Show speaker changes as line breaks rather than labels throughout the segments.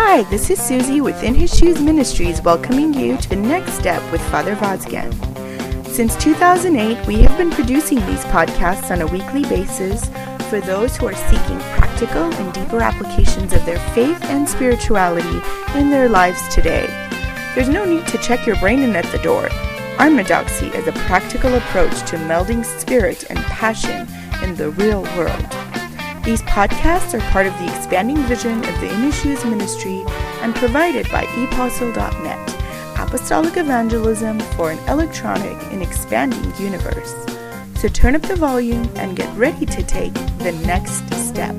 Hi, this is Susie with In His Shoes Ministries welcoming you to the next step with Father Vazgen. Since 2008, we have been producing these podcasts on a weekly basis for those who are seeking practical and deeper applications of their faith and spirituality in their lives today. There's no need to check your brain in at the door. Orthodoxy is a practical approach to melding spirit and passion in the real world. These podcasts are part of the expanding vision of the In His Shoes Ministry and provided by ePostle.net, apostolic evangelism for an electronic and expanding universe. So turn up the volume and get ready to take the next step.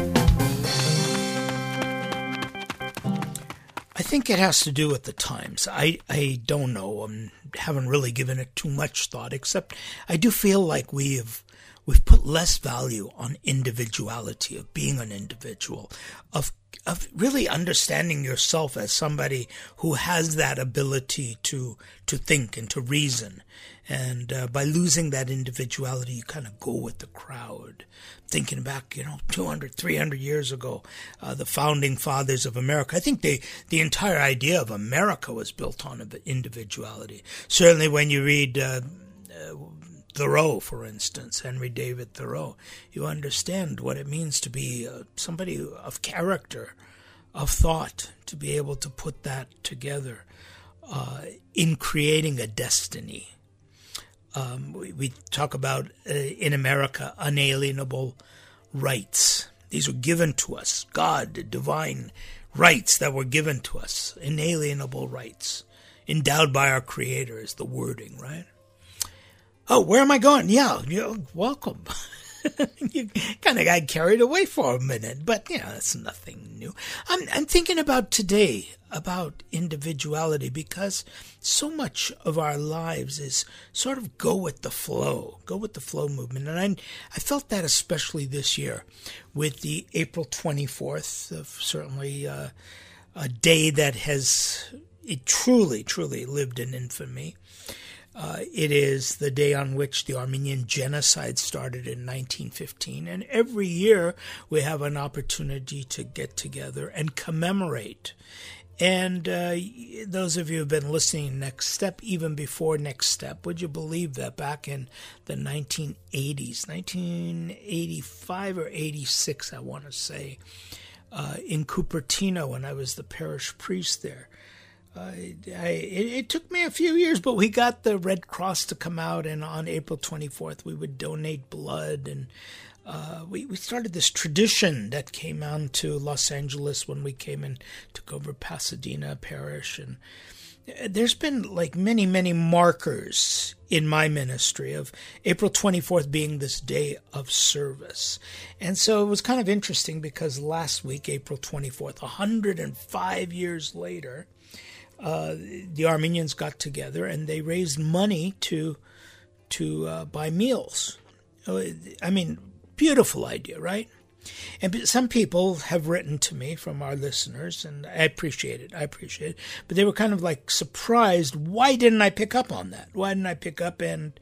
I think it has to do with the times. I don't know. I haven't really given it too much thought, except I do feel like we've put less value on individuality, of being an individual, of really understanding yourself as somebody who has that ability to think and to reason. And by losing that individuality, you kind of go with the crowd. Thinking back, 200, 300 years ago, the founding fathers of America, I think the entire idea of America was built on individuality. Certainly when you read Thoreau, for instance, Henry David Thoreau, you understand what it means to be somebody of character, of thought, to be able to put that together in creating a destiny. We talk about, in America, unalienable rights. These were given to us. God, the divine rights that were given to us, inalienable rights, endowed by our Creator is the wording, right? Oh, where am I going? Yeah, welcome. You kind of got carried away for a minute, but that's nothing new. I'm thinking about today, about individuality, because so much of our lives is sort of go with the flow movement. And I felt that especially this year with the April 24th, certainly a day that has truly lived in infamy. It is the day on which the Armenian genocide started in 1915, and every year we have an opportunity to get together and commemorate. And those of you who have been listening Next Step, even before Next Step, would you believe that back in the 1980s, 1985 or 86, I want to say, in Cupertino, when I was the parish priest there, it took me a few years, but we got the Red Cross to come out, and on April 24th we would donate blood, and we started this tradition that came on to Los Angeles when we came and took over Pasadena Parish. And there's been like many markers in my ministry of April 24th being this day of service. And so it was kind of interesting because last week, April 24th, 105 years later, the Armenians got together and they raised money to buy meals. I mean, beautiful idea, right? And some people have written to me from our listeners, and I appreciate it. But they were kind of like surprised. Why didn't I pick up on that? Why didn't I pick up and,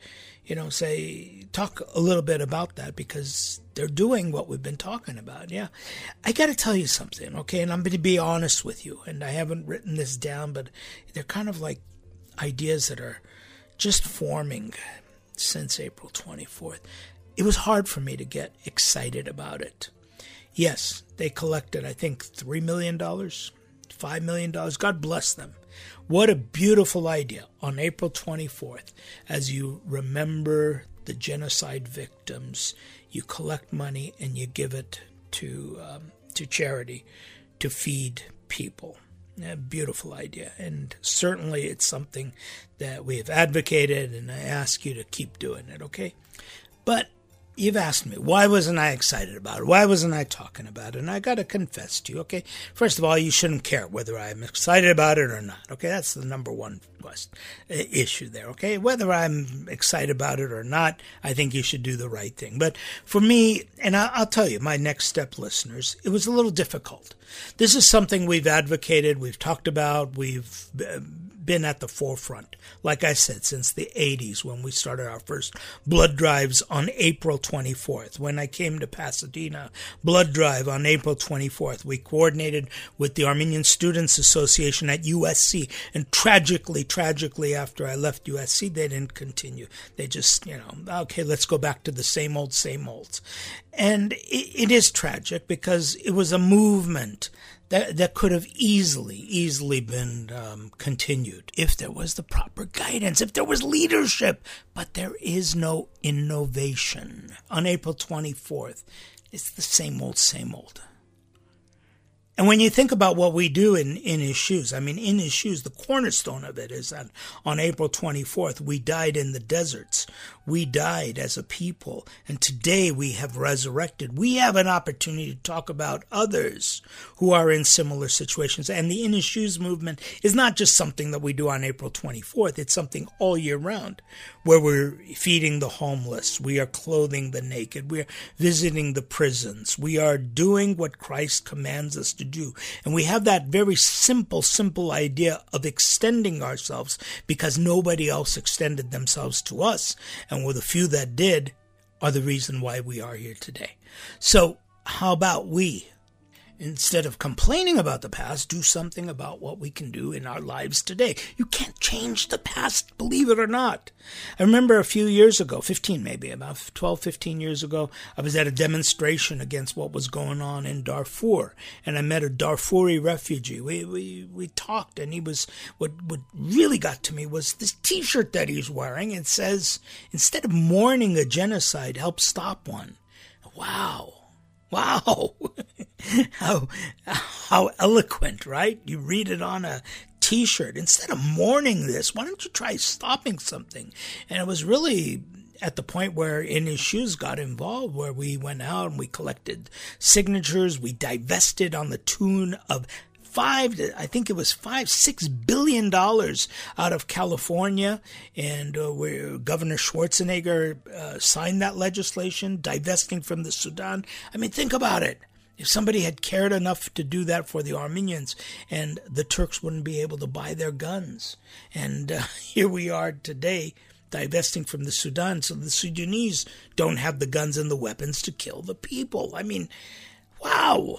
talk a little bit about that? Because they're doing what we've been talking about. Yeah. I got to tell you something, okay? And I'm going to be honest with you. And I haven't written this down, but they're kind of like ideas that are just forming since April 24th. It was hard for me to get excited about it. Yes, they collected, I think, $3 million, $5 million. God bless them. What a beautiful idea. On April 24th, as you remember the genocide victims, you collect money and you give it to charity to feed people. A beautiful idea. And certainly it's something that we have advocated, and I ask you to keep doing it, okay? But you've asked me, why wasn't I excited about it? Why wasn't I talking about it? And I got to confess to you, okay? First of all, you shouldn't care whether I'm excited about it or not, okay? That's the number one issue there, okay? Whether I'm excited about it or not, I think you should do the right thing. But for me, and I'll tell you, my Next Step listeners, it was a little difficult. This is something we've advocated, we've talked about, we've been at the forefront, like I said, since the 80s when we started our first blood drives on April 24th. When I came to Pasadena, blood drive on April 24th. We coordinated with the Armenian Students Association at USC, and tragically, after I left USC, they didn't continue. They just, okay, let's go back to the same old. And it is tragic because it was a movement that could have easily been continued if there was the proper guidance, if there was leadership. But there is no innovation. On April 24th, it's the same old. And when you think about what we do in His Shoes, in His Shoes, the cornerstone of it is that on April 24th, we died in the deserts. We died as a people, and today we have resurrected. We have an opportunity to talk about others who are in similar situations. And the In His Shoes movement is not just something that we do on April 24th. It's something all year round, where we're feeding the homeless. We are clothing the naked. We are visiting the prisons. We are doing what Christ commands us to do. And we have that very simple idea of extending ourselves because nobody else extended themselves to us. And with the few that did are the reason why we are here today. So how about we, instead of complaining about the past, do something about what we can do in our lives today? You can't change the past, believe it or not. I remember a few years ago, about 12, 15 years ago, I was at a demonstration against what was going on in Darfur, and I met a Darfuri refugee. We talked, and he was, what really got to me was this T-shirt that he's wearing. It says, instead of mourning a genocide, help stop one. Wow. How eloquent, right? You read it on a T-shirt. Instead of mourning this, why don't you try stopping something? And it was really at the point where In His Shoes got involved, where we went out and we collected signatures. We divested on the tune of $6 billion out of California, and where Governor Schwarzenegger signed that legislation, divesting from the Sudan. Think about it. If somebody had cared enough to do that for the Armenians, and the Turks wouldn't be able to buy their guns. And here we are today, divesting from the Sudan, so the Sudanese don't have the guns and the weapons to kill the people. Wow.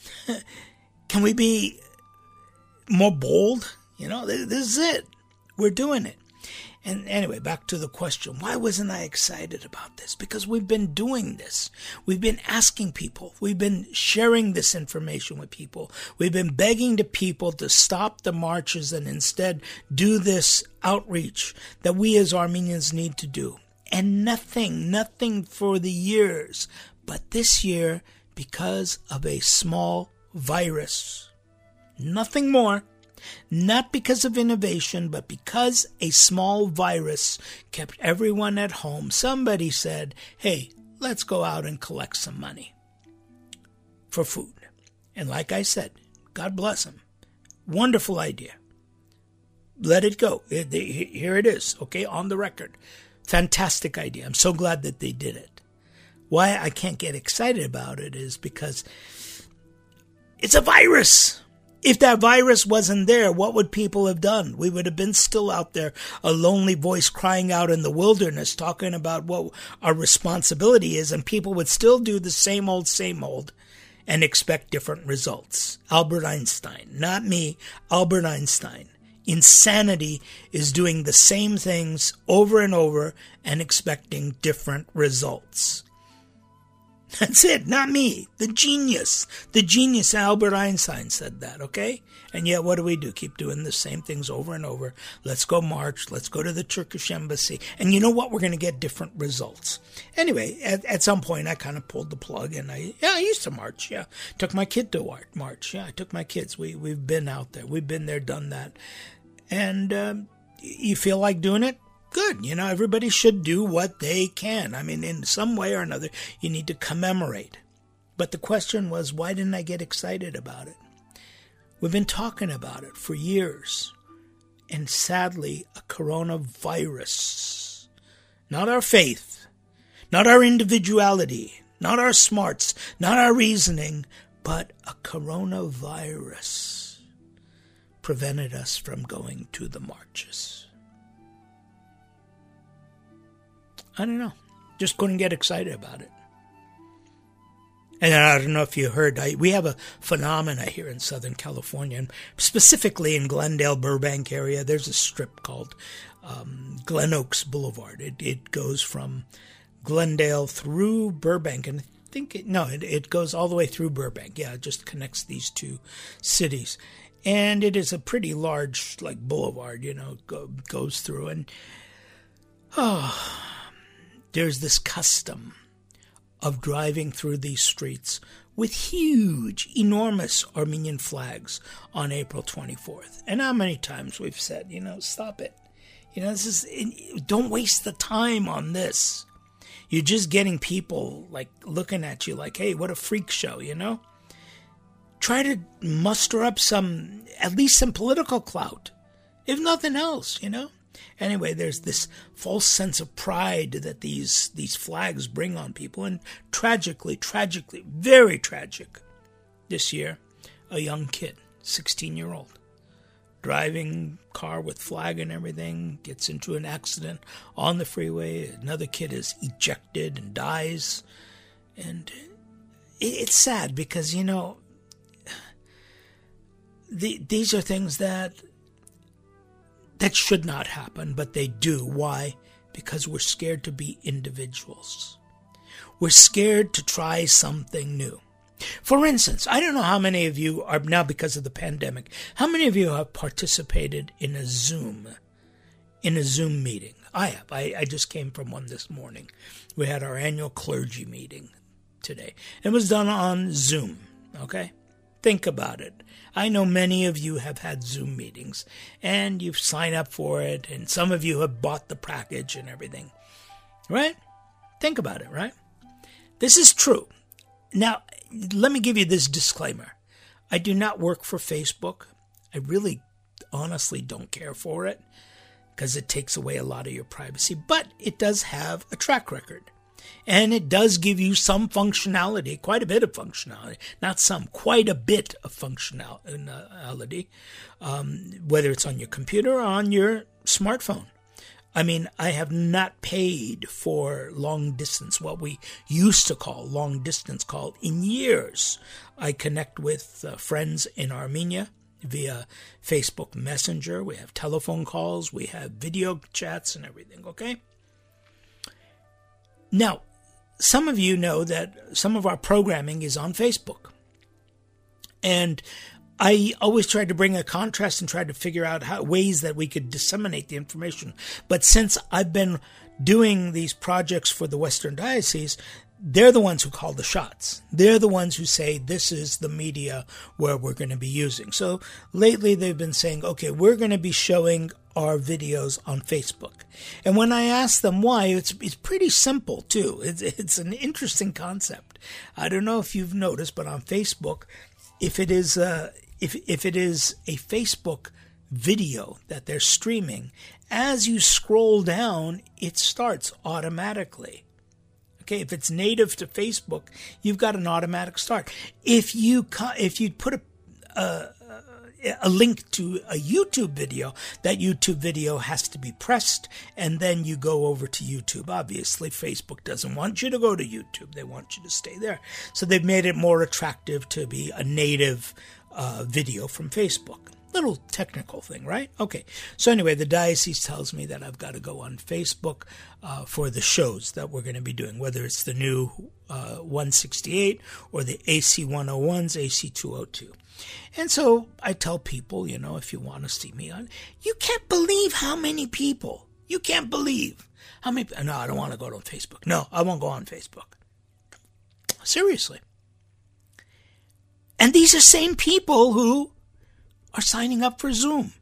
Can we be more bold? This is it. We're doing it. And anyway, back to the question. Why wasn't I excited about this? Because we've been doing this. We've been asking people. We've been sharing this information with people. We've been begging the people to stop the marches and instead do this outreach that we as Armenians need to do. And nothing for the years. But this year, because of a small virus. Nothing more. Not because of innovation, but because a small virus kept everyone at home. Somebody said, hey, let's go out and collect some money for food. And like I said, God bless them. Wonderful idea. Let it go. Here it is, okay, on the record. Fantastic idea. I'm so glad that they did it. Why I can't get excited about it is because it's a virus. If that virus wasn't there, what would people have done? We would have been still out there, a lonely voice crying out in the wilderness, talking about what our responsibility is, and people would still do the same old, and expect different results. Albert Einstein, not me, Albert Einstein. Insanity is doing the same things over and over and expecting different results. That's it, not me. The genius Albert Einstein said that, okay? And yet what do? Keep doing the same things over and over. Let's go march. Let's go to the Turkish embassy. And you know what? We're going to get different results. Anyway, at some point I kind of pulled the plug and I used to march, yeah. Took my kid to march, yeah. I took my kids. We've been out there. We've been there, done that. And you feel like doing it? Good. Everybody should do what they can. In some way or another, you need to commemorate. But the question was, why didn't I get excited about it? We've been talking about it for years. And sadly, a coronavirus, not our faith, not our individuality, not our smarts, not our reasoning, but a coronavirus prevented us from going to the marches. I don't know. Just couldn't get excited about it. And I don't know if you heard, we have a phenomena here in Southern California, and specifically in Glendale, Burbank area. There's a strip called Glen Oaks Boulevard. It goes from Glendale through Burbank, and I think it goes all the way through Burbank. Yeah, it just connects these two cities. And it is a pretty large, boulevard, goes through. And, there's this custom of driving through these streets with huge, enormous Armenian flags on April 24th. And how many times we've said, stop it. Don't waste the time on this. You're just getting people looking at you like, hey, what a freak show, Try to muster up at least some political clout, if nothing else, Anyway, there's this false sense of pride that these flags bring on people. And tragically, very tragic, this year, a young kid, 16-year-old, driving car with flag and everything, gets into an accident on the freeway. Another kid is ejected and dies. And it's sad because, these are things that should not happen, but they do. Why? Because we're scared to be individuals. We're scared to try something new. For instance, I don't know how many of you are now, because of the pandemic, how many of you have participated in a Zoom meeting? I have. I just came from one this morning. We had our annual clergy meeting today. It was done on Zoom, okay? Think about it. I know many of you have had Zoom meetings, and you've signed up for it, and some of you have bought the package and everything, right? Think about it, right? This is true. Now, let me give you this disclaimer. I do not work for Facebook. I really, honestly don't care for it because it takes away a lot of your privacy, but it does have a track record. And it does give you some functionality, quite a bit of functionality, not some, quite a bit of functionality, whether it's on your computer or on your smartphone. I mean, I have not paid for long distance, what we used to call long distance call, in years. I connect with friends in Armenia via Facebook Messenger. We have telephone calls. We have video chats and everything, okay? Now, some of you know that some of our programming is on Facebook. And I always tried to bring a contrast and try to figure out ways that we could disseminate the information. But since I've been doing these projects for the Western Diocese, they're the ones who call the shots. They're the ones who say, this is the media where we're going to be using. So lately they've been saying, okay, we're going to be showing our videos on Facebook. And when I ask them why, it's pretty simple too. It's an interesting concept. I don't know if you've noticed, but on Facebook, if it is a Facebook video that they're streaming, as you scroll down, it starts automatically. Okay, if it's native to Facebook, you've got an automatic start. If you put a link to a YouTube video, that YouTube video has to be pressed, and then you go over to YouTube. Obviously, Facebook doesn't want you to go to YouTube. They want you to stay there. So they've made it more attractive to be a native video from Facebook. Little technical thing, right? Okay. So anyway, the diocese tells me that I've got to go on Facebook for the shows that we're going to be doing, whether it's the new 168 or the AC 101s, AC 202. And so I tell people, if you want to see me on, you can't believe how many people, you can't believe how many, no, I don't want to go on Facebook. No, I won't go on Facebook. Seriously. And these are same people who are signing up for Zoom.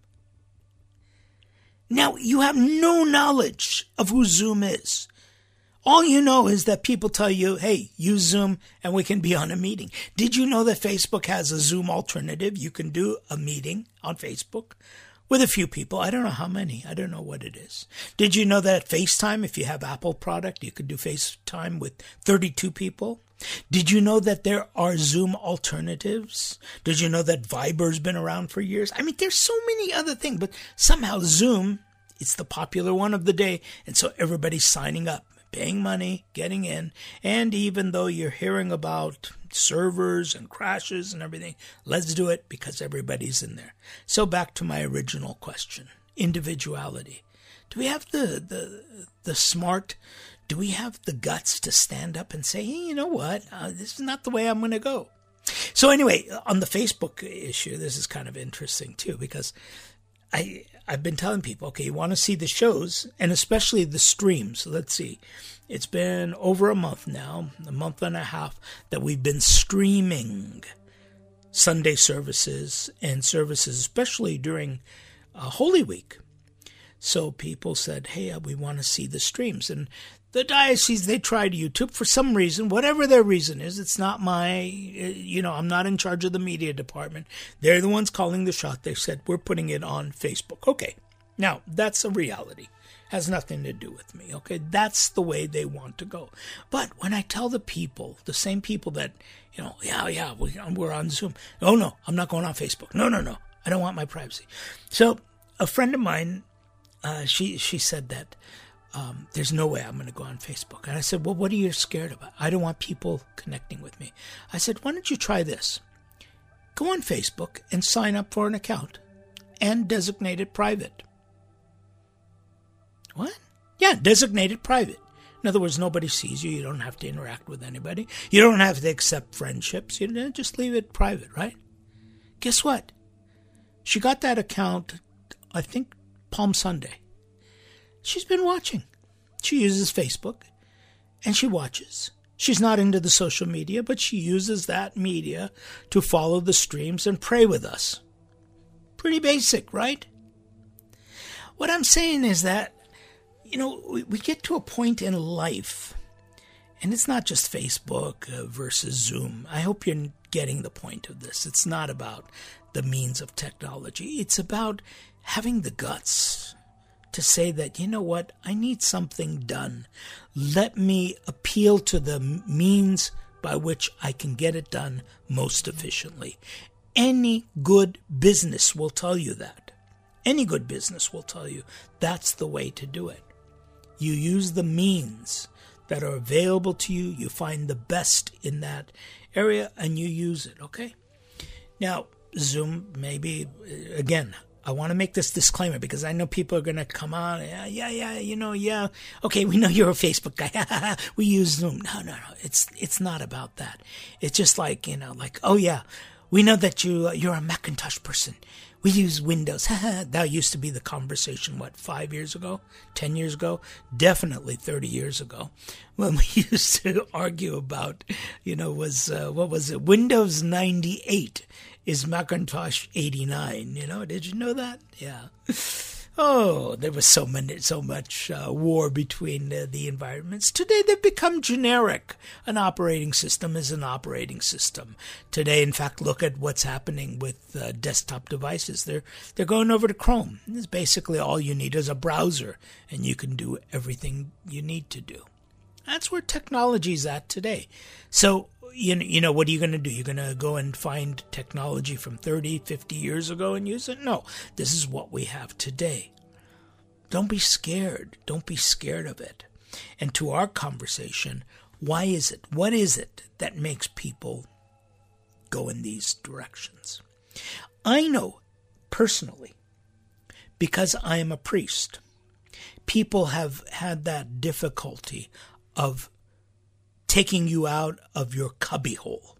Now, you have no knowledge of who Zoom is. All you know is that people tell you, hey, use Zoom and we can be on a meeting. Did you know that Facebook has a Zoom alternative? You can do a meeting on Facebook with a few people. I don't know how many. I don't know what it is. Did you know that FaceTime, if you have Apple product, you could do FaceTime with 32 people? Did you know that there are Zoom alternatives? Did you know that Viber's been around for years? I mean, there's so many other things, but somehow Zoom, it's the popular one of the day, and so everybody's signing up, paying money, getting in, and even though you're hearing about servers and crashes and everything, let's do it because everybody's in there. So back to my original question, individuality. Do we have the smart, do we have the guts to stand up and say, hey, you know what, this is not the way I'm going to go? So anyway, on the Facebook issue, this is kind of interesting too, because I've been telling people, okay, you want to see the shows and especially the streams. Let's see. It's been over a month now, a month and a half, that we've been streaming Sunday services and services, especially during Holy Week. So people said, hey, we want to see the streams. And the diocese, they tried YouTube for some reason, whatever their reason is. It's not my, I'm not in charge of the media department. They're the ones calling the shot. They said, we're putting it on Facebook. Okay. Now, that's a reality. Has nothing to do with me. Okay. That's the way they want to go. But when I tell the people, the same people that, we're on Zoom. Oh, no, I'm not going on Facebook. No. I don't want my privacy. So a friend of mine, she said that, there's no way I'm going to go on Facebook. And I said, well, what are you scared about? I don't want people connecting with me. I said, why don't you try this? Go on Facebook and sign up for an account and designate it private. What? Yeah, designate it private. In other words, nobody sees you. You don't have to interact with anybody. You don't have to accept friendships. You just leave it private, right? Guess what? She got that account, I think, Palm Sunday. She's been watching. She uses Facebook, and she watches. She's not into the social media, but she uses that media to follow the streams and pray with us. Pretty basic, right? What I'm saying is that, we get to a point in life, and it's not just Facebook versus Zoom. I hope you're getting the point of this. It's not about the means of technology. It's about having the guts to say that, you know what, I need something done. Let me appeal to the means by which I can get it done most efficiently. Any good business will tell you that. Any good business will tell you that's the way to do it. You use the means that are available to you. You find the best in that area and you use it, okay? Now, Zoom, maybe, again, I want to make this disclaimer because I know people are going to come on. Yeah. Okay, we know you're a Facebook guy. We use Zoom. No. It's not about that. It's just like, oh yeah, we know that you're a Macintosh person. We use Windows. That used to be the conversation, 5 years ago? 10 years ago? Definitely 30 years ago. When we used to argue about, what was it? Windows 98 is Macintosh 89. Did you know that? Yeah. Oh, there was so much war between the environments. Today, they've become generic. An operating system is an operating system. Today, in fact, look at what's happening with desktop devices. They're going over to Chrome. It's basically all you need is a browser, and you can do everything you need to do. That's where technology's at today. So, what are you going to do? You're going to go and find technology from 30, 50 years ago and use it? No, this is what we have today. Don't be scared. Don't be scared of it. And to our conversation, why is it? What is it that makes people go in these directions? I know personally, because I am a priest, people have had that difficulty of taking you out of your cubbyhole.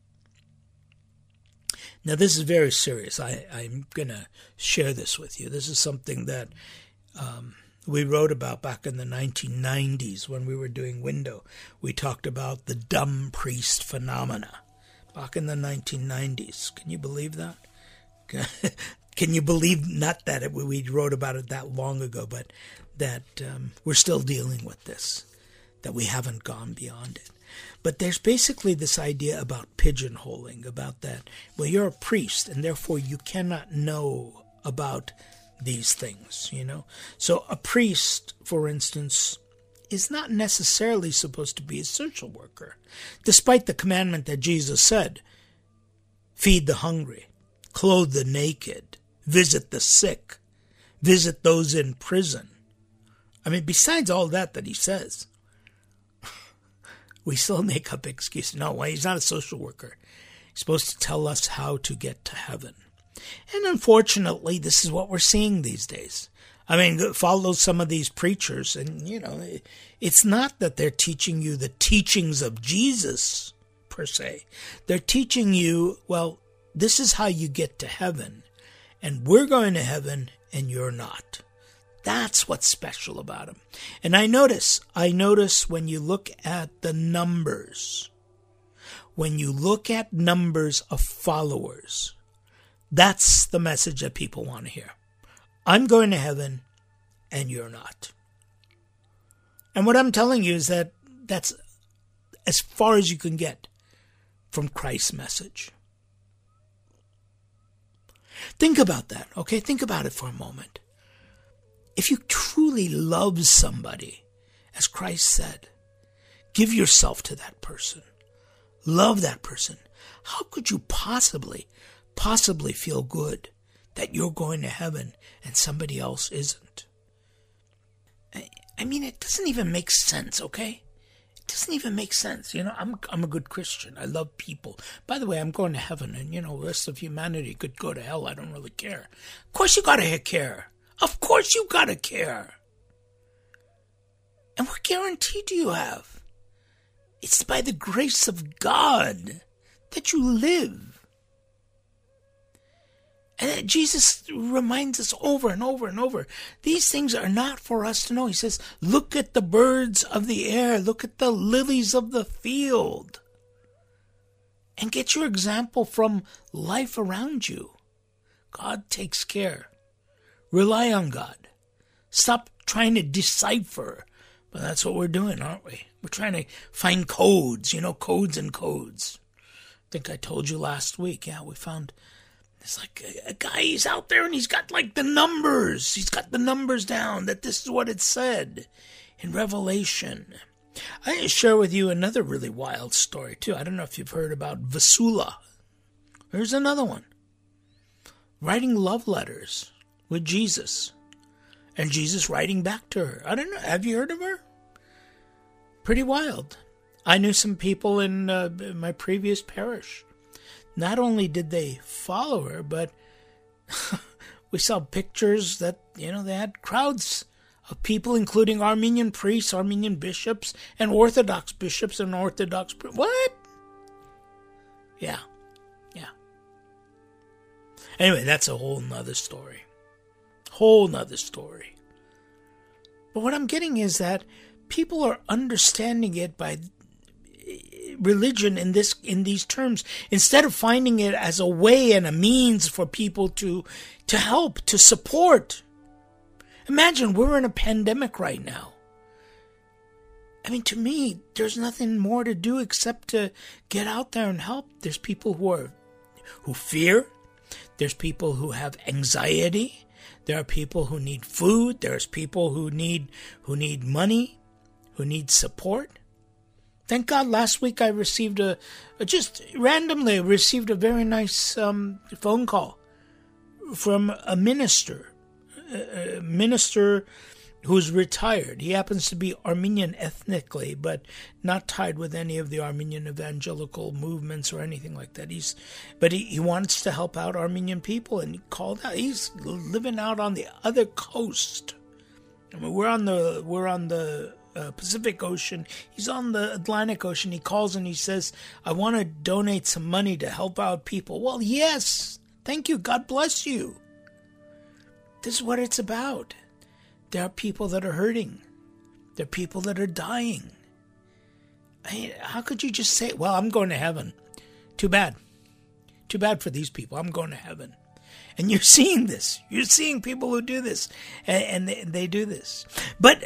Now, this is very serious. I'm going to share this with you. This is something that we wrote about back in the 1990s when we were doing Window. We talked about the dumb priest phenomena back in the 1990s. Can you believe that? Can you believe, not that we wrote about it that long ago, but that we're still dealing with this, that we haven't gone beyond it. But there's basically this idea about pigeonholing, about that. Well, you're a priest, and therefore you cannot know about these things, So a priest, for instance, is not necessarily supposed to be a social worker, despite the commandment that Jesus said, feed the hungry, clothe the naked, visit the sick, visit those in prison. I mean, besides all that he says, we still make up excuses. No, he's not a social worker. He's supposed to tell us how to get to heaven. And unfortunately, this is what we're seeing these days. I mean, follow some of these preachers, and, it's not that they're teaching you the teachings of Jesus, per se. They're teaching you, well, this is how you get to heaven, and we're going to heaven, and you're not. That's what's special about them. And I notice when you look at the numbers, when you look at numbers of followers, that's the message that people want to hear. I'm going to heaven, and you're not. And what I'm telling you is that that's as far as you can get from Christ's message. Think about that, okay? Think about it for a moment. If you truly love somebody, as Christ said, give yourself to that person. Love that person. How could you possibly feel good that you're going to heaven and somebody else isn't? I mean, it doesn't even make sense, okay? It doesn't even make sense. I'm a good Christian. I love people. By the way, I'm going to heaven, and, the rest of humanity could go to hell. I don't really care. Of course you gotta care. Of course you gotta care. And what guarantee do you have? It's by the grace of God that you live. And Jesus reminds us over and over and over, these things are not for us to know. He says, look at the birds of the air, look at the lilies of the field, and get your example from life around you. God takes care. Rely on God. Stop trying to decipher. But that's what we're doing, aren't we? We're trying to find codes, codes and codes. I think I told you last week, we found... It's like a guy, he's out there and he's got like the numbers. He's got the numbers down that this is what it said in Revelation. I can share with you another really wild story too. I don't know if you've heard about Vasula. There's another one. Writing love letters with Jesus. And Jesus writing back to her. I don't know. Have you heard of her? Pretty wild. I knew some people in my previous parish. Not only did they follow her, but we saw pictures that, they had crowds of people, including Armenian priests, Armenian bishops, and Orthodox bishops and Orthodox... What? Yeah. Anyway, that's a whole nother story. But what I'm getting is that people are understanding it by religion in these terms, instead of finding it as a way and a means for people to help, to support. Imagine we're in a pandemic right now. I mean, to me, there's nothing more to do except to get out there and help. There's people who fear. There's people who have anxiety. There are people who need food. There's people who need money, who need support. Thank God last week I received just randomly received a very nice phone call from a minister who's retired. He happens to be Armenian ethnically, but not tied with any of the Armenian evangelical movements or anything like that. But he wants to help out Armenian people, and he called out. He's living out on the other coast. I mean, we're on the Pacific Ocean. He's on the Atlantic Ocean. He calls and he says, I want to donate some money to help out people. Well, yes. Thank you. God bless you. This is what it's about. There are people that are hurting. There are people that are dying. How could you just say, well, I'm going to heaven? Too bad. Too bad for these people. I'm going to heaven. And you're seeing this. You're seeing people who do this. And they do this. But,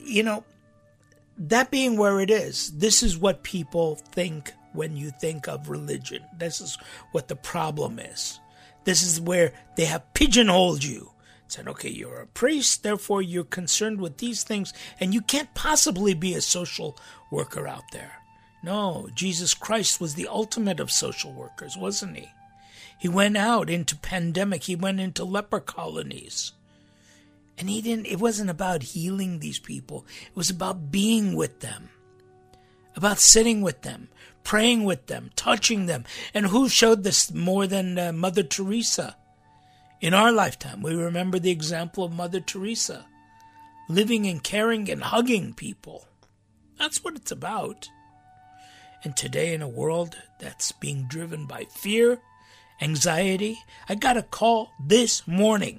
that being where it is, this is what people think when you think of religion. This is what the problem is. This is where they have pigeonholed you. Said, okay, you're a priest, therefore you're concerned with these things, and you can't possibly be a social worker out there. No, Jesus Christ was the ultimate of social workers, wasn't he? He went out into pandemic. He went into leper colonies. And it wasn't about healing these people. It was about being with them, about sitting with them, praying with them, touching them. And who showed this more than Mother Teresa? In our lifetime, we remember the example of Mother Teresa, living and caring and hugging people. That's what it's about. And today, in a world that's being driven by fear, anxiety, I got a call this morning,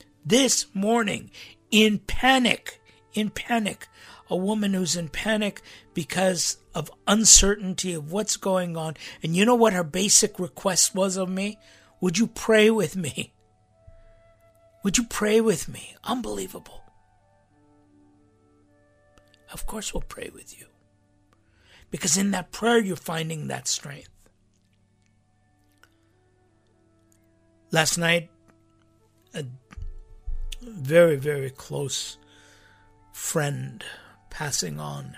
in panic, a woman who's in panic because of uncertainty of what's going on. And you know what her basic request was of me? Would you pray with me? Would you pray with me? Unbelievable. Of course we'll pray with you. Because in that prayer you're finding that strength. Last night, a very, very close friend passing on.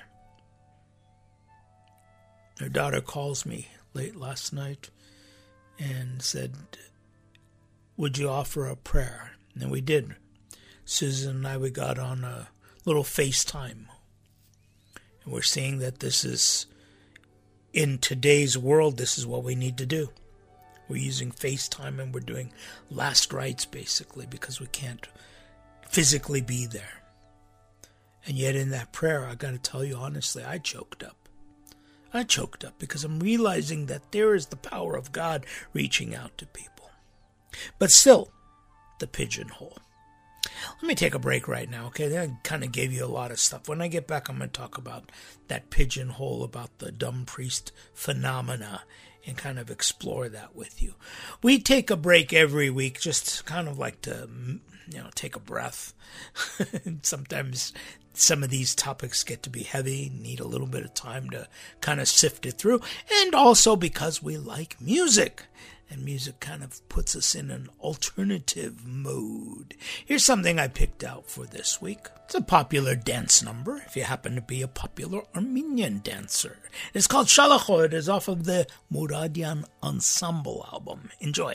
Her daughter calls me late last night and said, would you offer a prayer? And we did. Susan and I, we got on a little FaceTime. And we're seeing that this is, in today's world, this is what we need to do. We're using FaceTime and we're doing last rites, basically, because we can't physically be there. And yet in that prayer, I got to tell you honestly, I choked up. I choked up because I'm realizing that there is the power of God reaching out to people. But still, the pigeonhole. Let me take a break right now, okay? I kind of gave you a lot of stuff. When I get back, I'm going to talk about that pigeonhole, about the dumb priest phenomena, and kind of explore that with you. We take a break every week, just kind of like to, take a breath. Sometimes some of these topics get to be heavy, need a little bit of time to kind of sift it through, and also because we like music. And music kind of puts us in an alternative mode. Here's something I picked out for this week. It's a popular dance number, if you happen to be a popular Armenian dancer. It's called Shalacho. It is off of the Muradian Ensemble album. Enjoy.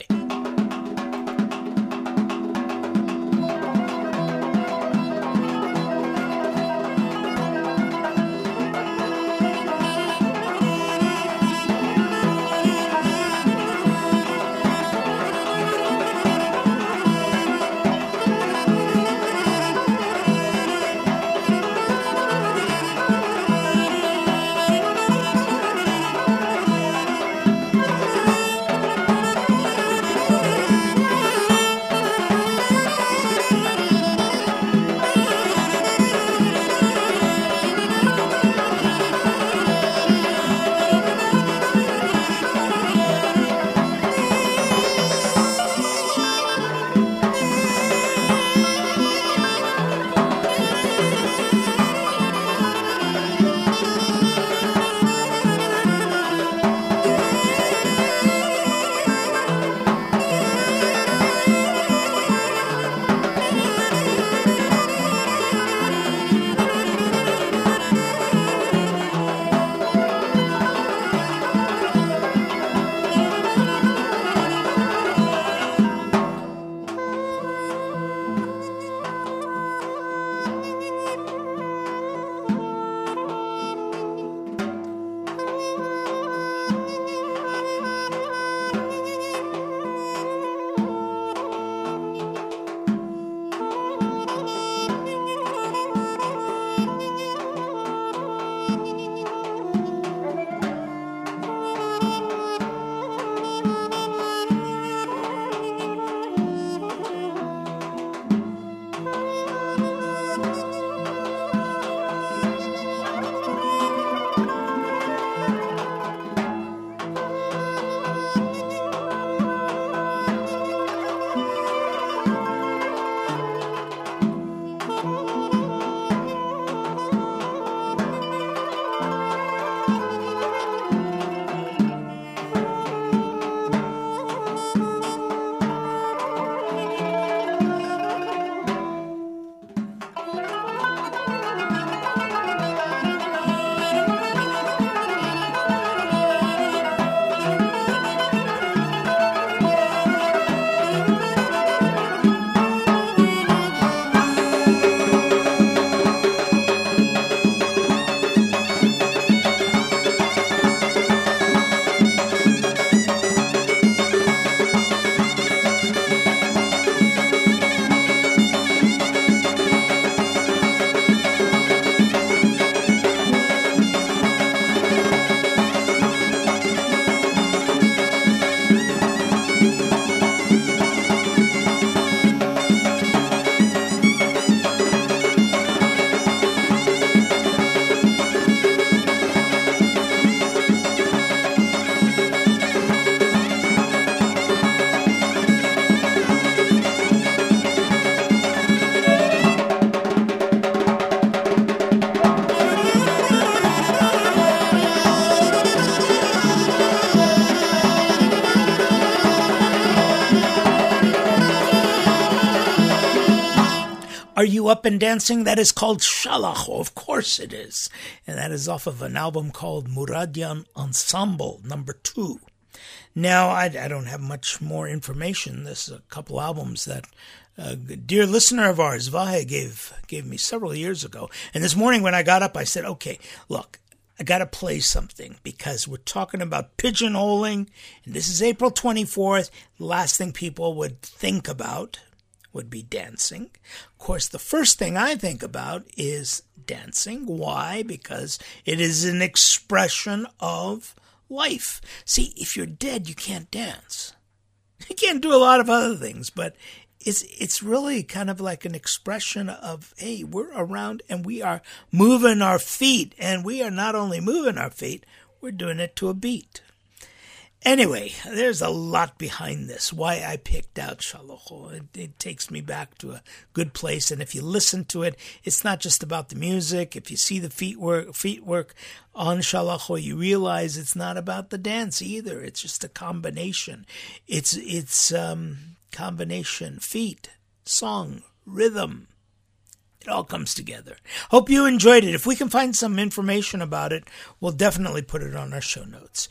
Are you up and dancing? That is called Shalach. Of course it is. And that is off of an album called Muradian Ensemble, number 2. Now, I don't have much more information. This is a couple albums that a dear listener of ours, Vahe, gave me several years ago. And this morning when I got up, I said, okay, look, I got to play something because we're talking about pigeonholing, and this is April 24th. The last thing people would think about would be dancing. Of course, the first thing I think about is dancing. Why? Because it is an expression of life. See, if you're dead, you can't dance. You can't do a lot of other things, but it's really kind of like an expression of, hey, we're around and we are moving our feet. And we are not only moving our feet, we're doing it to a beat. Anyway, there's a lot behind this, why I picked out Shalocho. It takes me back to a good place. And if you listen to it, it's not just about the music. If you see the feet work on Shalocho, you realize it's not about the dance either. It's just a combination. It's combination, feet, song, rhythm. It all comes together. Hope you enjoyed it. If we can find some information about it, we'll definitely put it on our show notes.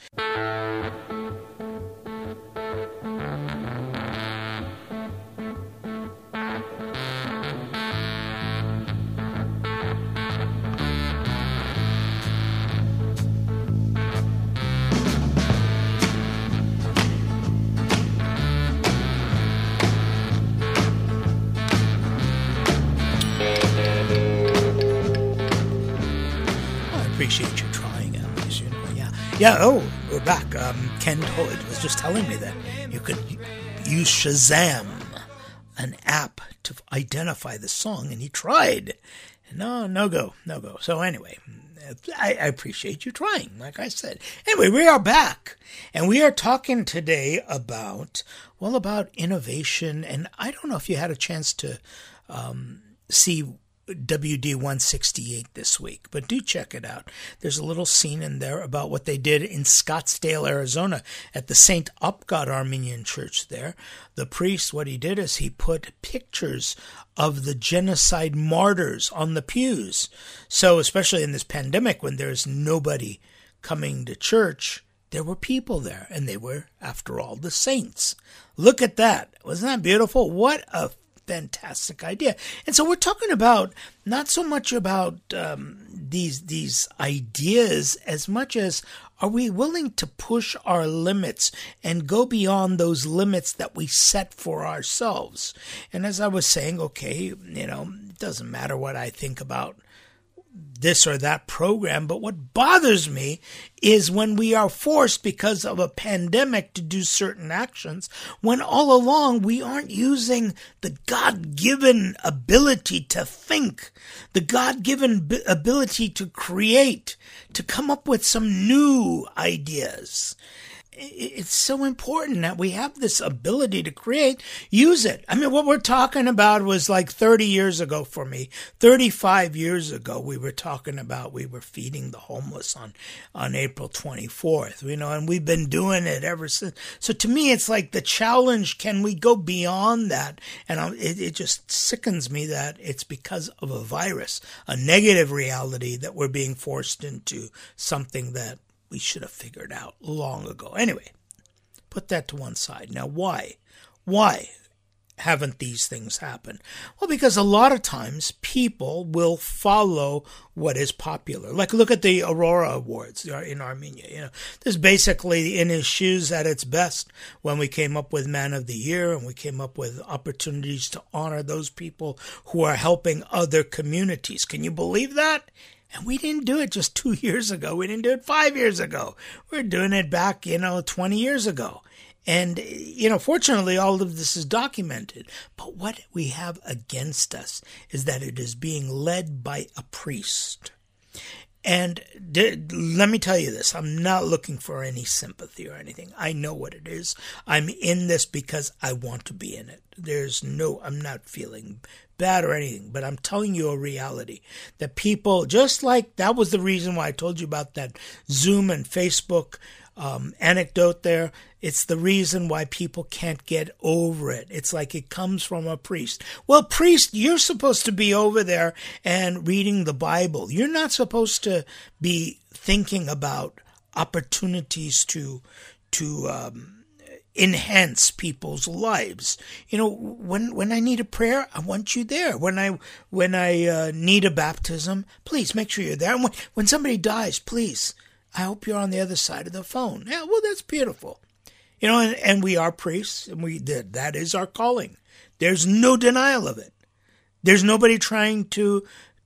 Appreciate you trying, at least, Yeah, oh, we're back. Ken was just telling me that you could use Shazam, an app, to identify the song, and he tried. No go. So anyway, I appreciate you trying, like I said. Anyway, we are back, and we are talking today about innovation, and I don't know if you had a chance to see WD 168 this week, but do check it out. There's a little scene in there about what they did in Scottsdale, Arizona at the St. Upgod Armenian Church there. The priest, what he did is he put pictures of the genocide martyrs on the pews. So especially in this pandemic when there's nobody coming to church, there were people there, and they were, after all, the saints. Look at that. Wasn't that beautiful? What a fantastic idea. And so we're talking about not so much about these ideas as much as are we willing to push our limits and go beyond those limits that we set for ourselves. And as I was saying, okay, it doesn't matter what I think about this or that program, but what bothers me is when we are forced because of a pandemic to do certain actions, when all along we aren't using the God-given ability to think, the God-given ability to create, to come up with some new ideas. It's so important that we have this ability to create. Use it. I mean, what we're talking about was like 30 years ago for me. 35 years ago, we were talking about we were feeding the homeless on April 24th, and we've been doing it ever since. So to me, it's like the challenge, can we go beyond that? And it just sickens me that it's because of a virus, a negative reality, that we're being forced into something that we should have figured out long ago. Anyway, put that to one side. Now, why? Why haven't these things happened? Well, because a lot of times people will follow what is popular. Like, look at the Aurora Awards in Armenia. This is basically In His Shoes at its best when we came up with Man of the Year and we came up with opportunities to honor those people who are helping other communities. Can you believe that? And we didn't do it just 2 years ago. We didn't do it 5 years ago. We're doing it back, 20 years ago. And, fortunately, all of this is documented. But what we have against us is that it is being led by a priest. And let me tell you this. I'm not looking for any sympathy or anything. I know what it is. I'm in this because I want to be in it. I'm not feeling bad or anything, but I'm telling you a reality that people, just like that was the reason why I told you about that Zoom and Facebook anecdote there. It's the reason why people can't get over it. It's like it comes from a priest. Well, priest, you're supposed to be over there and reading the Bible. You're not supposed to be thinking about opportunities to enhance people's lives. When I need a prayer, I want you there. When I need a baptism, please make sure you're there. And when somebody dies, please, I hope you're on the other side of the phone. Yeah, well, that's beautiful. And we are priests, and that is our calling. There's no denial of it. There's nobody trying to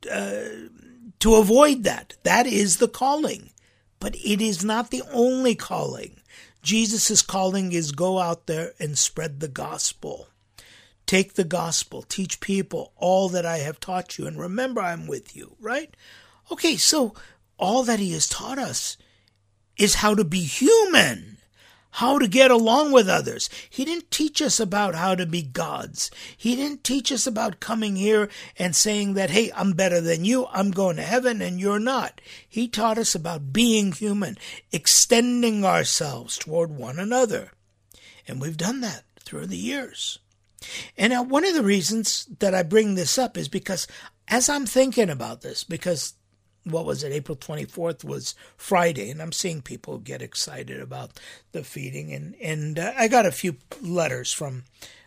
avoid that. That is the calling. But it is not the only calling. Jesus' calling is go out there and spread the gospel. Take the gospel. Teach people all that I have taught you. And remember, I'm with you, right? Okay, so all that he has taught us is how to be human, how to get along with others. He didn't teach us about how to be gods. He didn't teach us about coming here and saying that, hey, I'm better than you, I'm going to heaven and you're not. He taught us about being human, extending ourselves toward one another. And we've done that through the years. And now one of the reasons that I bring this up is because as I'm thinking about this, because April 24th was Friday, and I'm seeing people get excited about the feeding. And I got a few letters from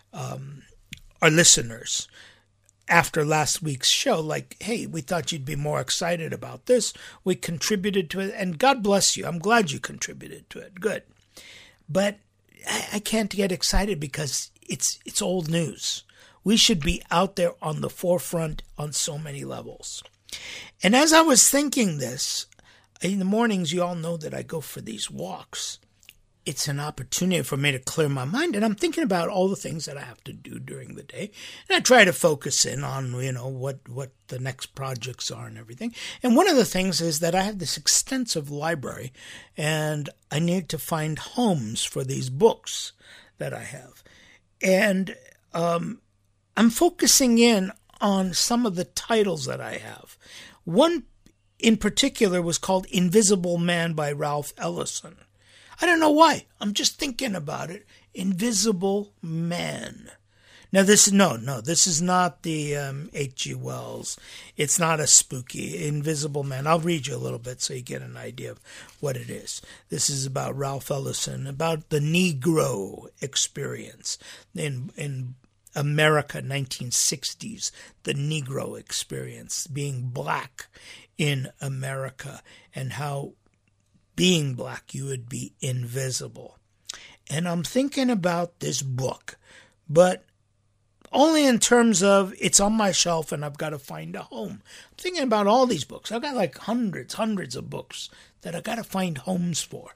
our listeners after last week's show, like, hey, we thought you'd be more excited about this. We contributed to it, and God bless you. I'm glad you contributed to it. Good. But I can't get excited because it's old news. We should be out there on the forefront on so many levels. And as I was thinking this, in the mornings, you all know that I go for these walks. It's an opportunity for me to clear my mind, and I'm thinking about all the things that I have to do during the day. And I try to focus in on, what the next projects are and everything. And one of the things is that I have this extensive library, and I need to find homes for these books that I have. And I'm focusing in on some of the titles that I have. One in particular was called Invisible Man by Ralph Ellison. I don't know why. I'm just thinking about it. Invisible Man. Now this is not the H.G. Wells. It's not a spooky Invisible Man. I'll read you a little bit so you get an idea of what it is. This is about Ralph Ellison, about the Negro experience in America, 1960s, the Negro experience, being black in America, and how being black you would be invisible. And I'm thinking about this book, but only in terms of it's on my shelf and I've got to find a home. I'm thinking about all these books. I've got like hundreds of books that I've got to find homes for.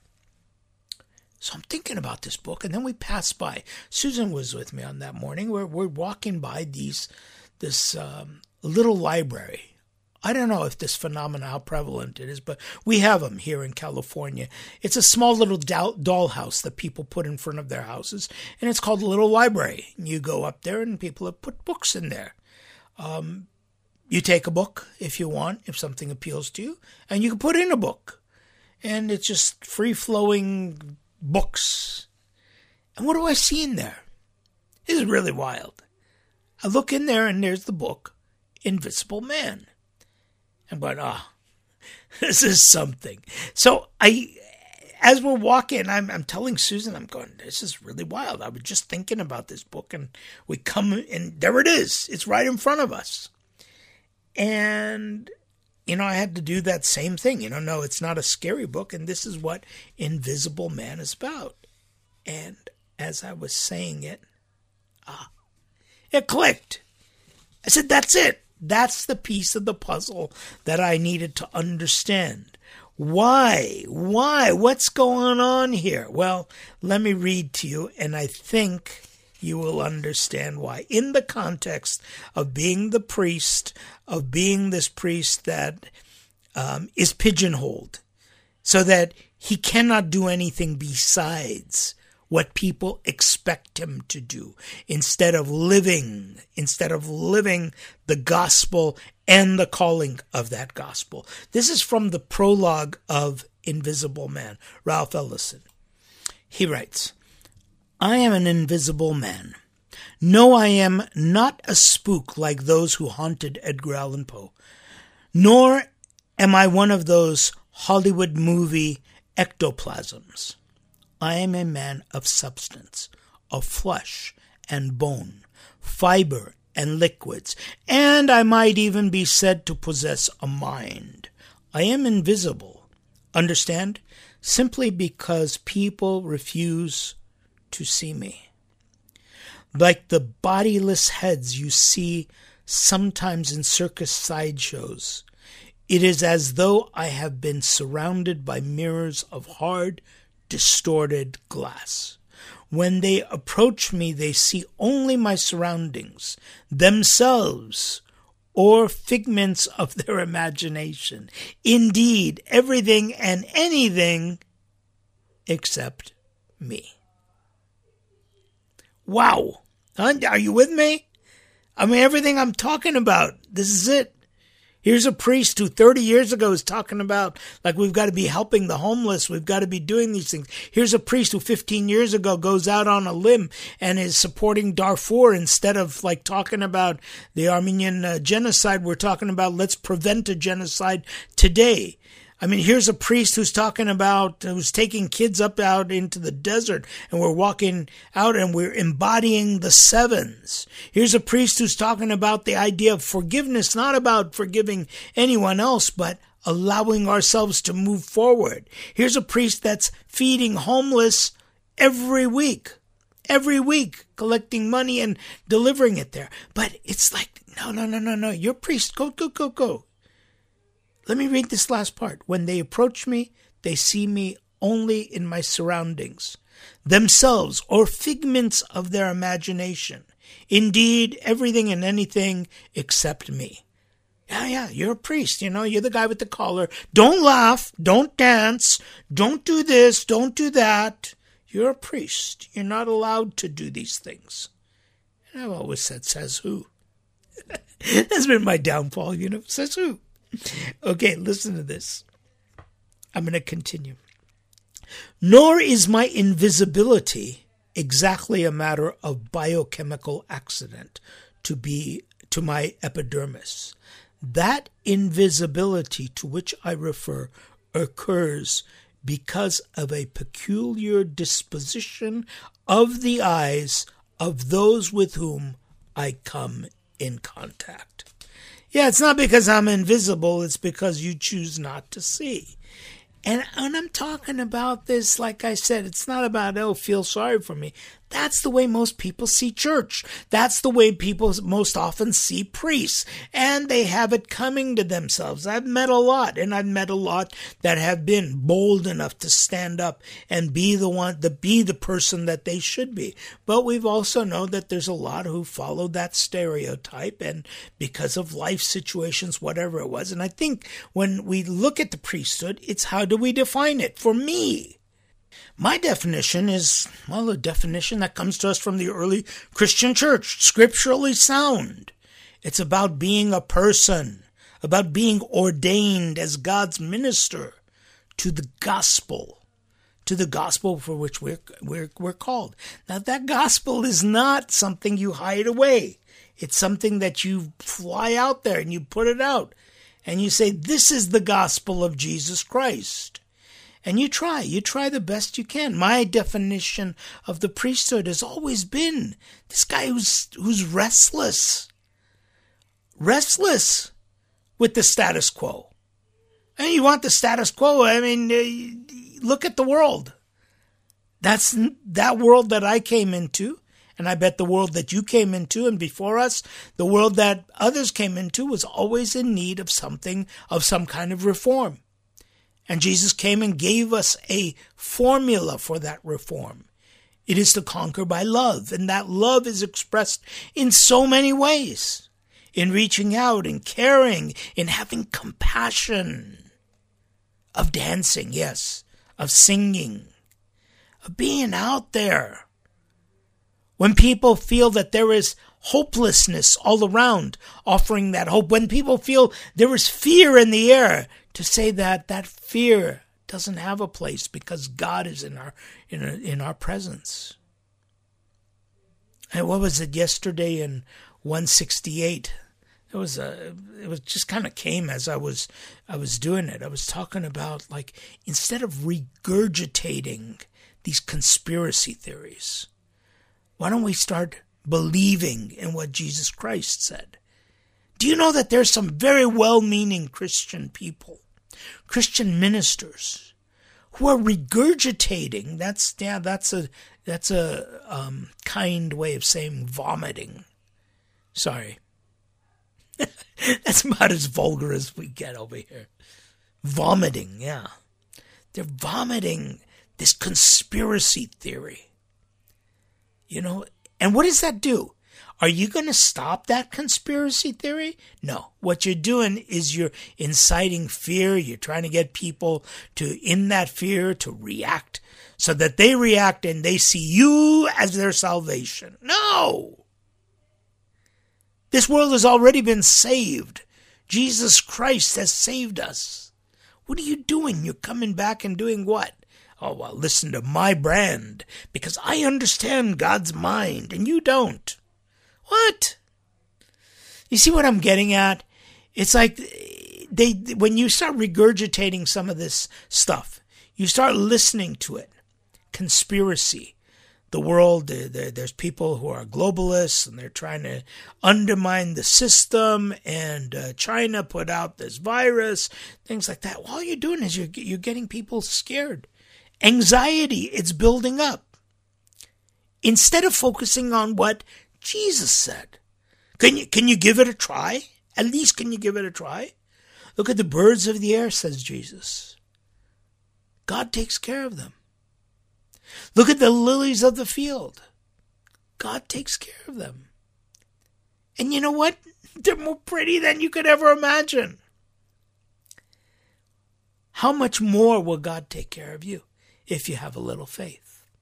So I'm thinking about this book, and then we passed by. Susan was with me on that morning. We're walking by this little library. I don't know if this phenomenon, how prevalent it is, but we have them here in California. It's a small little dollhouse that people put in front of their houses, and it's called a little library. You go up there, and people have put books in there. You take a book if you want, if something appeals to you, and you can put in a book. And it's just free-flowing books. And what do I see in there? This is really wild. I look in there and there's the book, Invisible Man. I'm going, this is something. So as we're walking, I'm telling Susan, I'm going, this is really wild. I was just thinking about this book, and we come, and there it is. It's right in front of us. And I had to do that same thing. No, it's not a scary book, and this is what Invisible Man is about. And as I was saying it, it clicked. I said, that's it. That's the piece of the puzzle that I needed to understand. Why? What's going on here? Well, let me read to you, and I think you will understand why. In the context of being the priest, of being this priest that is pigeonholed, so that he cannot do anything besides what people expect him to do, instead of living the gospel and the calling of that gospel. This is from the prologue of invisible man. Ralph Ellison. He writes, I am an invisible man. No, I am not a spook like those who haunted Edgar Allan Poe, nor am I one of those Hollywood movie ectoplasms. I am a man of substance, of flesh and bone, fiber and liquids, and I might even be said to possess a mind. I am invisible, understand? Simply because people refuse to see me. Like the bodiless heads you see sometimes in circus sideshows, it is as though I have been surrounded by mirrors of hard, distorted glass. When they approach me, they see only my surroundings, themselves, or figments of their imagination. Indeed, everything and anything except me. Wow. Are you with me? I mean, everything I'm talking about, this is it. Here's a priest who 30 years ago was talking about, like, we've got to be helping the homeless. We've got to be doing these things. Here's a priest who 15 years ago goes out on a limb and is supporting Darfur instead of, like, talking about the Armenian genocide. We're talking about let's prevent a genocide today. I mean, here's a priest who's talking about, who's taking kids up out into the desert, and we're walking out and we're embodying the sevens. Here's a priest who's talking about the idea of forgiveness, not about forgiving anyone else, but allowing ourselves to move forward. Here's a priest that's feeding homeless every week, collecting money and delivering it there. But it's like, no, you're a priest, go. Let me read this last part. When they approach me, they see me only in my surroundings, themselves, or figments of their imagination. Indeed, everything and anything except me. Yeah, you're a priest, you're the guy with the collar. Don't laugh, don't dance, don't do this, don't do that. You're a priest. You're not allowed to do these things. And I've always said, says who? That's been my downfall, says who? Okay, listen to this. I'm going to continue. Nor is my invisibility exactly a matter of biochemical accident to my epidermis. That invisibility to which I refer occurs because of a peculiar disposition of the eyes of those with whom I come in contact. Yeah, it's not because I'm invisible, it's because you choose not to see. And when I'm talking about this, like I said, it's not about, feel sorry for me. That's the way most people see church. That's the way people most often see priests. And they have it coming to themselves. I've met a lot, and I've met a lot that have been bold enough to stand up and be the person that they should be. But we've also known that there's a lot who follow that stereotype, and because of life situations, whatever it was. And I think when we look at the priesthood, it's how do we define it? For me, my definition is, a definition that comes to us from the early Christian church, scripturally sound. It's about being a person, about being ordained as God's minister to the gospel for which we're called. Now, that gospel is not something you hide away. It's something that you fly out there and you put it out and you say, this is the gospel of Jesus Christ. And you try the best you can. My definition of the priesthood has always been this guy who's restless with the status quo. And you want the status quo? I mean, look at the world. That's that world that I came into, and I bet the world that you came into, and before us, the world that others came into was always in need of some kind of reform. And Jesus came and gave us a formula for that reform. It is to conquer by love, and that love is expressed in so many ways. In reaching out, in caring, in having compassion, of dancing, yes, of singing, of being out there. When people feel that there is hopelessness all around, offering that hope. When people feel there is fear in the air, to say that fear doesn't have a place because God is in our presence. And what was it yesterday in 168? It was just kind of came as I was doing it. I was talking about, like, instead of regurgitating these conspiracy theories, why don't we start believing in what Jesus Christ said? Do you know that there's some very well-meaning Christian people, Christian ministers, who are regurgitating? That's a kind way of saying vomiting. Sorry. That's about as vulgar as we get over here. Vomiting, yeah. They're vomiting this conspiracy theory. You know, and what does that do? Are you going to stop that conspiracy theory? No. What you're doing is you're inciting fear. You're trying to get people to, in that fear, to react so that they react and they see you as their salvation. No. This world has already been saved. Jesus Christ has saved us. What are you doing? You're coming back and doing what? Oh, well, listen to my brand because I understand God's mind and you don't. What? You see what I'm getting at? It's like when you start regurgitating some of this stuff, you start listening to it. Conspiracy. The world, there's people who are globalists and they're trying to undermine the system, and China put out this virus, things like that. Well, all you're doing is you're getting people scared. Anxiety, it's building up. Instead of focusing on what Jesus said. Can you give it a try? At least can you give it a try? Look at the birds of the air, says Jesus. God takes care of them. Look at the lilies of the field. God takes care of them. And you know what? They're more pretty than you could ever imagine. How much more will God take care of you if you have a little faith?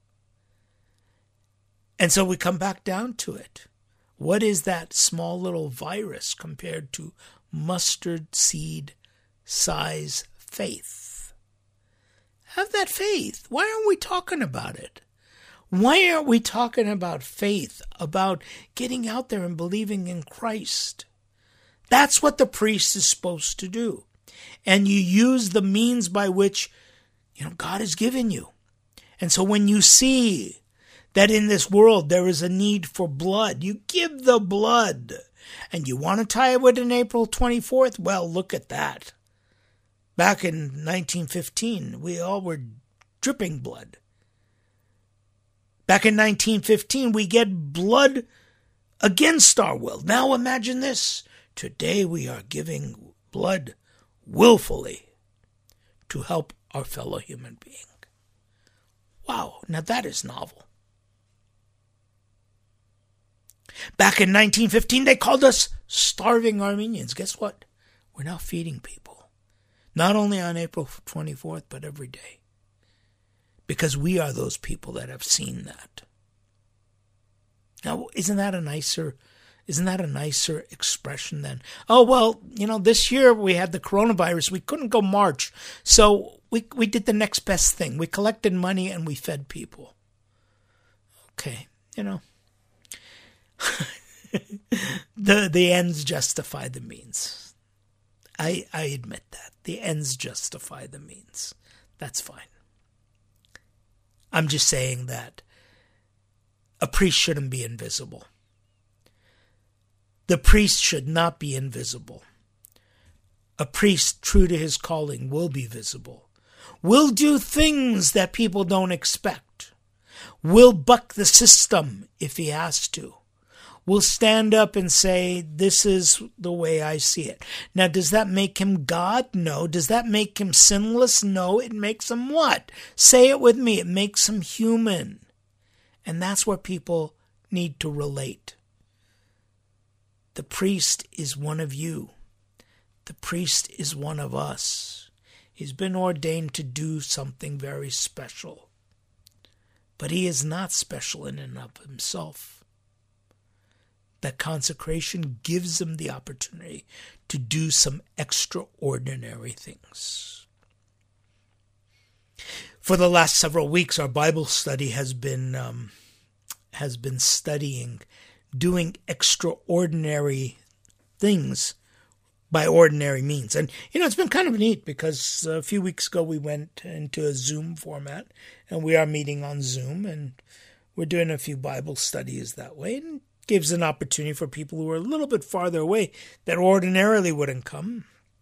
And so we come back down to it. What is that small little virus compared to mustard seed size faith? Have that faith. Why aren't we talking about it? Why aren't we talking about faith, about getting out there and believing in Christ? That's what the priest is supposed to do. And you use the means by which, God has given you. And so when you see that in this world there is a need for blood, you give the blood. And you want to tie it with an April 24th? Well, look at that. Back in 1915, we all were dripping blood. Back in 1915, we get blood against our will. Now imagine this. Today we are giving blood willfully to help our fellow human being. Wow, now that is novel. Back in 1915, they called us starving Armenians. Guess what? We're now feeding people. Not only on April 24th, but every day. Because we are those people that have seen that. Now, isn't that a nicer expression than, oh, well, this year we had the coronavirus. We couldn't go march. So we did the next best thing. We collected money and we fed people. Okay, the ends justify the means. I admit that. The ends justify the means. That's fine. I'm just saying that a priest shouldn't be invisible. The priest should not be invisible. A priest true to his calling will be visible. Will do things that people don't expect. Will buck the system if he has to. Will stand up and say, this is the way I see it. Now, does that make him God? No. Does that make him sinless? No. It makes him what? Say it with me. It makes him human. And that's where people need to relate. The priest is one of you. The priest is one of us. He's been ordained to do something very special. But he is not special in and of himself. That consecration gives him the opportunity to do some extraordinary things. For the last several weeks, our Bible study has been studying doing extraordinary things by ordinary means. And, it's been kind of neat because a few weeks ago we went into a Zoom format, and we are meeting on Zoom, and we're doing a few Bible studies that way, and gives an opportunity for people who are a little bit farther away that ordinarily wouldn't come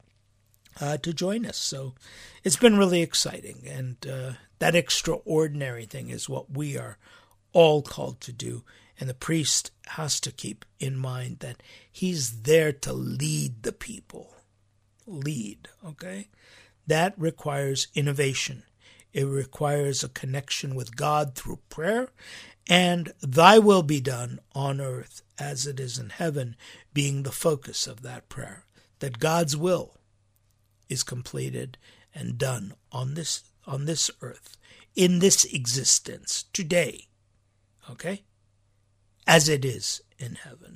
to join us. So it's been really exciting, and that extraordinary thing is what we are all called to do. And the priest has to keep in mind that he's there to lead the people. Lead, okay? That requires innovation. It requires a connection with God through prayer, and thy will be done on earth as it is in heaven being the focus of that prayer. That God's will is completed and done on this earth, in this existence, today, okay? As it is in heaven.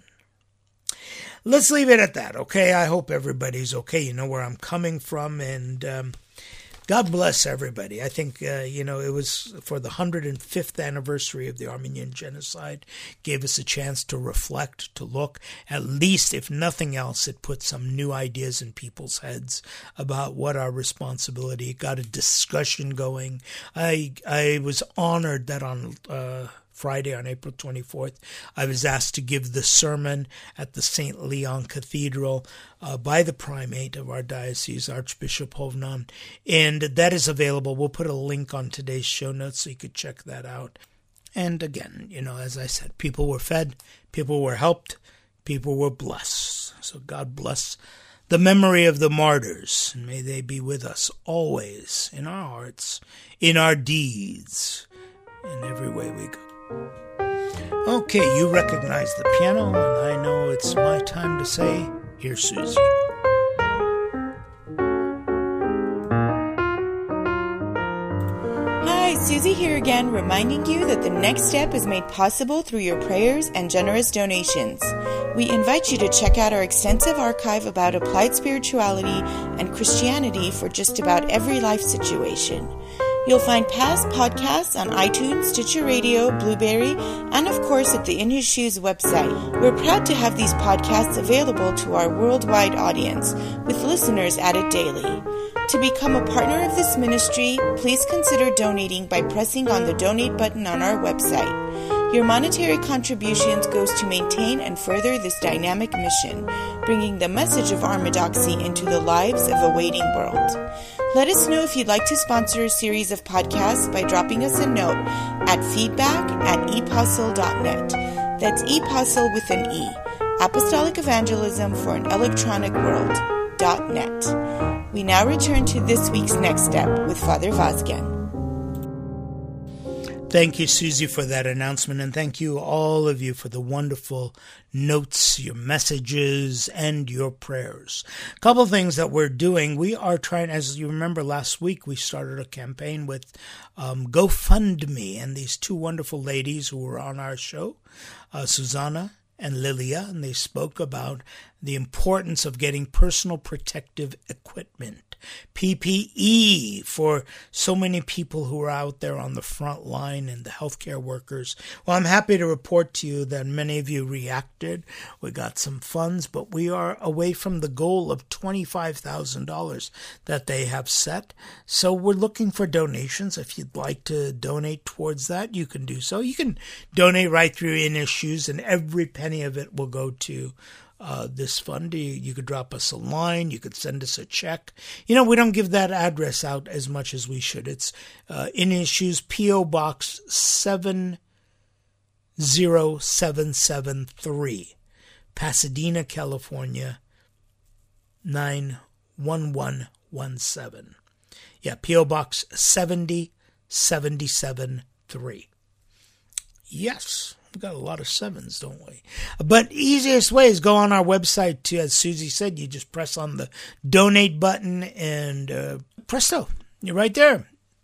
Let's leave it at that, okay? I hope everybody's okay. You know where I'm coming from, and God bless everybody. I think, it was for the 105th anniversary of the Armenian genocide, gave us a chance to reflect, to look. At least, if nothing else, it put some new ideas in people's heads about what our responsibility. It got a discussion going. I was honored that on Friday, on April 24th, I was asked to give the sermon at the St. Leon Cathedral by the primate of our diocese, Archbishop Hovnan, and that is available. We'll put a link on today's show notes so you could check that out. And again, as I said, people were fed, people were helped, people were blessed. So God bless the memory of the martyrs, and may they be with us always, in our hearts, in our deeds, in every way we go. Okay, you recognize the piano, and I know it's my time to say, here's Susie.
Hi, Susie here again, reminding you that the next step is made possible through your prayers and generous donations. We invite you to check out our extensive archive about applied spirituality and Christianity for just about every life situation. You'll find past podcasts on iTunes, Stitcher Radio, Blueberry, and of course at the In His Shoes website. We're proud to have these podcasts available to our worldwide audience, with listeners added daily. To become a partner of this ministry, please consider donating by pressing on the donate button on our website. Your monetary contributions goes to maintain and further this dynamic mission, bringing the message of Armadoxy into the lives of a waiting world. Let us know if you'd like to sponsor a series of podcasts by dropping us a note at feedback@epostle.net. That's epostle with an E. Apostolic Evangelism for an Electronic World.net. We now return to this week's Next Step with Father Vazgen.
Thank you, Susie, for that announcement, and thank you, all of you, for the wonderful notes, your messages, and your prayers. A couple of things that we're doing. We are trying, as you remember last week, we started a campaign with GoFundMe, and these two wonderful ladies who were on our show, Susanna and Lilia, and they spoke about the importance of getting personal protective equipment, PPE, for so many people who are out there on the front line and the healthcare workers. Well, I'm happy to report to you that many of you reacted. We got some funds, but we are away from the goal of $25,000 that they have set. So we're looking for donations. If you'd like to donate towards that, you can do so. You can donate right through In His Shoes, and every penny of it will go to this fund. You could drop us a line. You could send us a check. We don't give that address out as much as we should. It's In His Shoes, P.O. Box 70773, Pasadena, California, 91117. Yeah, P.O. Box 70773. Yes. We've got a lot of sevens, don't we? But easiest way is go on our website, too. As Susie said, you just press on the donate button and presto, you're right there.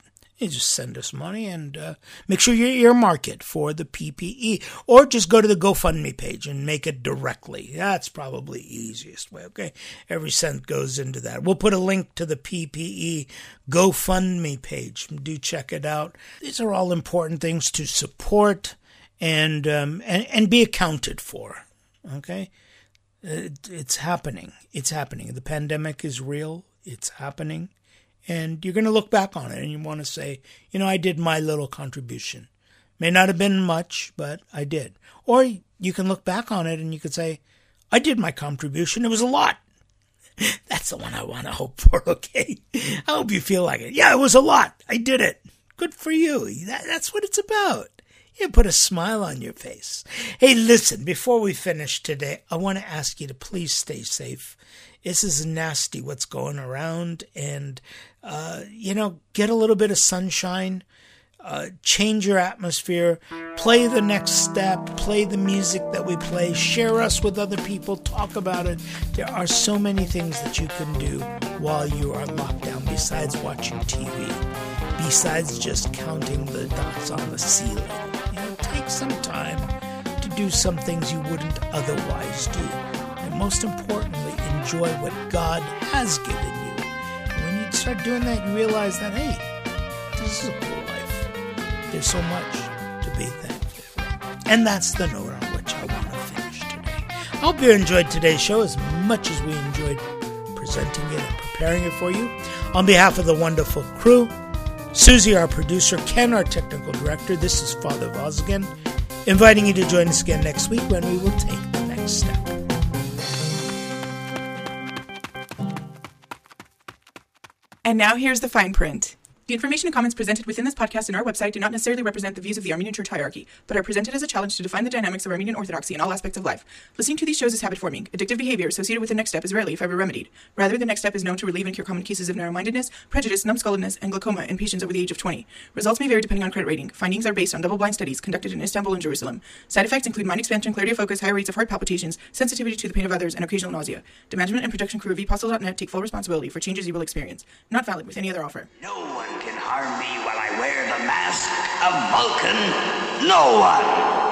You just send us money and make sure you earmark it for the PPE. Or just go to the GoFundMe page and make it directly. That's probably the easiest way, okay? Every cent goes into that. We'll put a link to the PPE GoFundMe page. Do check it out. These are all important things to support and be accounted for, okay? It's happening. It's happening. The pandemic is real. It's happening. And you're going to look back on it and you want to say, I did my little contribution. May not have been much, but I did. Or you can look back on it and you could say, I did my contribution. It was a lot. That's the one I want to hope for, okay? I hope you feel like it. Yeah, it was a lot. I did it. Good for you. That's what it's about. You put a smile on your face. Hey, listen, before we finish today, I want to ask you to please stay safe. This is nasty what's going around, and, get a little bit of sunshine, change your atmosphere, play the next step, play the music that we play, share us with other people, talk about it. There are so many things that you can do while you are locked down besides watching TV, besides just counting the dots on the ceiling. Take some time to do some things you wouldn't otherwise do. And most importantly, enjoy what God has given you. And when you start doing that, you realize that, hey, this is a cool life. There's so much to be thankful for. And that's the note on which I want to finish today. I hope you enjoyed today's show as much as we enjoyed presenting it and preparing it for you. On behalf of the wonderful crew, Susie, our producer, Ken, our technical director, this is Father Vaz again, inviting you to join us again next week when we will take the next step.
And now here's the fine print. The information and comments presented within this podcast and our website do not necessarily represent the views of the Armenian Church hierarchy, but are presented as a challenge to define the dynamics of Armenian Orthodoxy in all aspects of life. Listening to these shows is habit-forming. Addictive behavior associated with the next step is rarely, if ever, remedied. Rather, the next step is known to relieve and cure common cases of narrow-mindedness, prejudice, numbskulledness, and glaucoma in patients over the age of 20. Results may vary depending on credit rating. Findings are based on double-blind studies conducted in Istanbul and Jerusalem. Side effects include mind expansion, clarity of focus, higher rates of heart palpitations, sensitivity to the pain of others, and occasional nausea. The management and production crew of vpostle.net take full responsibility for changes you will experience. Not valid with any other offer.
No one can harm me while I wear the mask of Vulcan. No one.